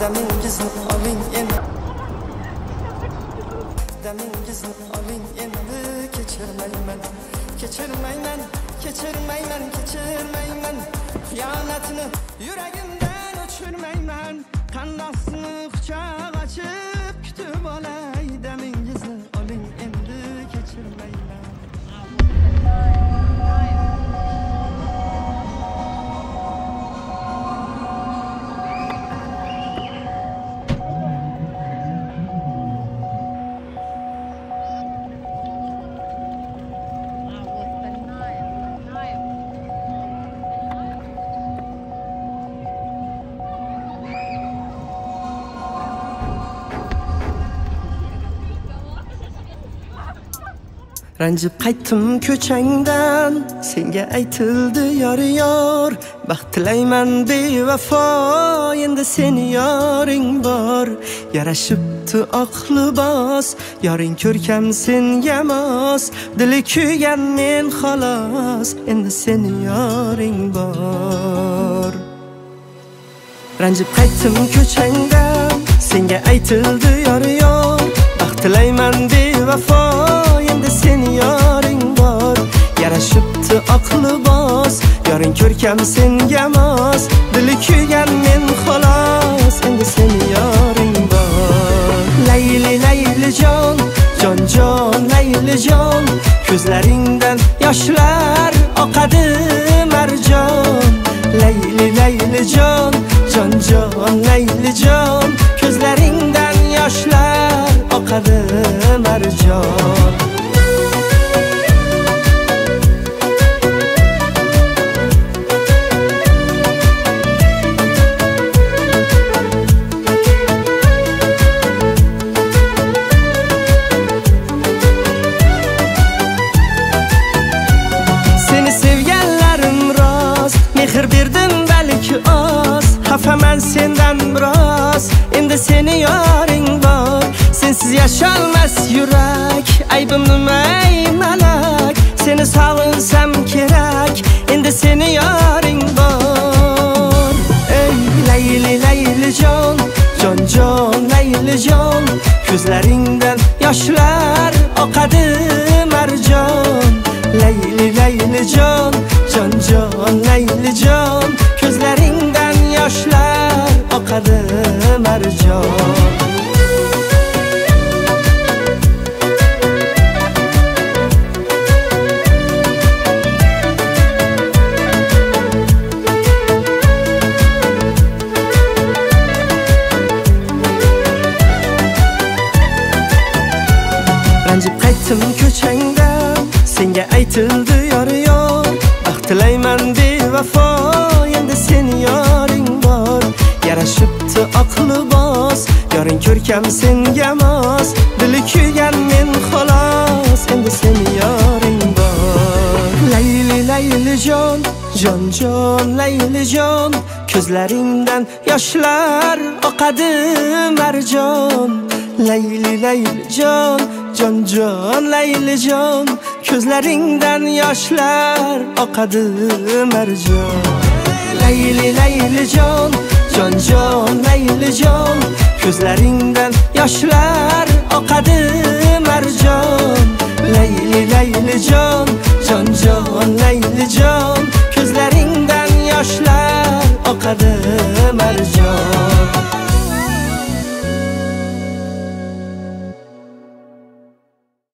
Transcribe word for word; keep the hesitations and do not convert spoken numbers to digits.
damingizni oling endi, damingizni oling endi. Kechirmayman, kechirmayman, kechirmayman, kechirmayman. Xiyonatni yuragimdan o'chirmayman. Qandosini quchoq ochib kutib olay, damingizni oling endi. Kechirmayman. Ranjib qaytdim ko'changdan, senga aytildi yor yor. Baxt tilayman bevafo, endi seni yoring bor. Yarashibdi oq libos, yoring ko'rkam senga mos. Dili kuygan men xolos, endi seni yoring bor. Ranjib qaytdim ko'changdan, senga aytildi yor yor. Baxt tilayman bevafo, endi seni yoring bor. Yarashibdi oq libos, yoring ko'rkam senga mos. Dili kuygan men xolos, endi seni yoring bor. Layli layli jon, jon jon layli jon. Ko'zlaringdan yoshlar oqadi marjon. Layli layli jon, jon jon layli jon. Ko'zlaringdan yoshlar oqadi marjon. Xafaman sendan biroz, endi seni yoring bor. Sensiz yasholmas yurak, aybim nima ey malak. Seni sog'insam kerak, endi seni yoring bor. Ey layli layli jon, jon jon layli jon. Ko'zlaringdan yoshlar oqadi marjon. Layli layli jon, jon jon layli jon. Ko'zlaringdan yoshlar oqadi marjon. Ranjib qaytdim ko'changdan, senga aytildi yor yor. Baxt tilayman bevafo, endi seni yoring bor. Yarashibdi oq libos, yoring ko'rkam senga mos. Dili kuygan men xolos, endi seni yoring bor. Layli layli jon, jon jon layli jon. Ko'zlaringdan yoshlar oqadi marjon. Layli layli jon, jon jon layli jon. Ko'zlaringdan yoshlar oqadi marjon. Layli layli jon, jon jon layli jon. Ko'zlaringdan yoshlar oqadi marjon. Layli layli jon, jon jon layli jon. Ko'zlaringdan yoshlar oqadi marjon.